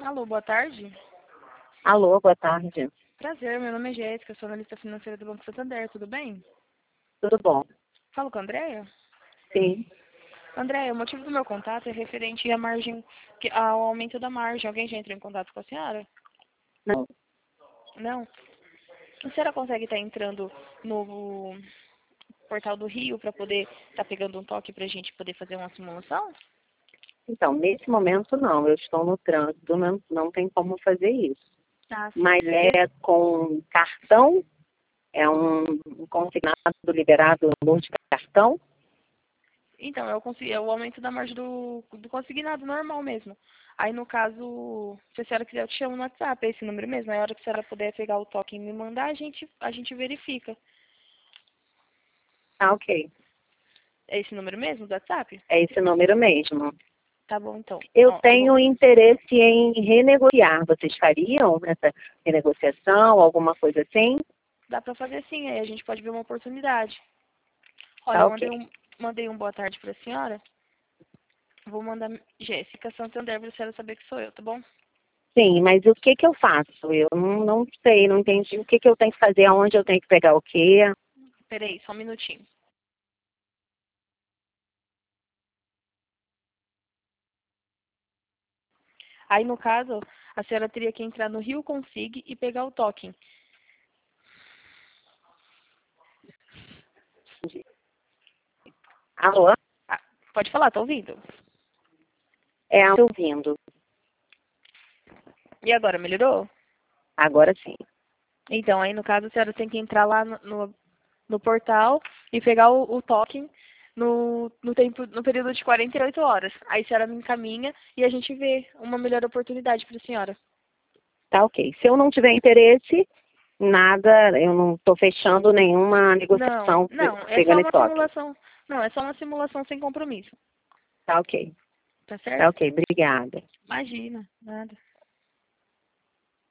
Alô, boa tarde. Alô, boa tarde. Prazer, meu nome é Jéssica, sou analista financeira do Banco Santander, tudo bem? Tudo bom? Falo com a Andréia? Sim. Andréia, o motivo do meu contato é referente à margem, ao aumento da margem. Alguém já entrou em contato com a senhora? Não. Não? A senhora consegue estar entrando no portal do Rio para poder estar pegando um toque para a gente poder fazer uma simulação? Então, nesse momento não. Eu estou no trânsito, não tem como fazer isso. Ah, sim. Mas é com cartão? É um consignado liberado no de cartão? Então, é o aumento da margem do consignado normal mesmo. Aí, no caso, se a senhora quiser, eu te chamo no WhatsApp, é esse número mesmo. Aí, a hora que a senhora puder pegar o toque e me mandar, a gente verifica. Ah, ok. É esse número mesmo do WhatsApp? É esse número mesmo. Tá bom, então. Eu Ó, tenho interesse em renegociar. Vocês fariam essa renegociação, alguma coisa assim? dá pra fazer sim, aí a gente pode ver uma oportunidade. Olha, Tá eu ok. mandei um boa tarde pra senhora. Vou mandar Jéssica Santander pra senhora saber que sou eu, tá bom? Sim, mas o que que eu faço? Eu não sei, não entendi o que que eu tenho que fazer, aonde eu tenho que pegar o quê. Peraí, só um minutinho. Aí, no caso, a senhora teria que entrar no Rio Consig e pegar o token. Alô? Ah, pode falar, tá ouvindo? Tô ouvindo. E agora, melhorou? Agora sim. Então, aí no caso, a senhora tem que entrar lá no portal e pegar o token no período de 48 horas. Aí a senhora me encaminha e a gente vê uma melhor oportunidade para a senhora. Tá ok. Se eu não tiver interesse, nada, eu não estou fechando nenhuma Não, negociação não, é só pegando uma estoque. simulação. Não, é só uma simulação sem compromisso. Tá ok. Tá Tá certo? ok. Obrigada. Imagina, nada.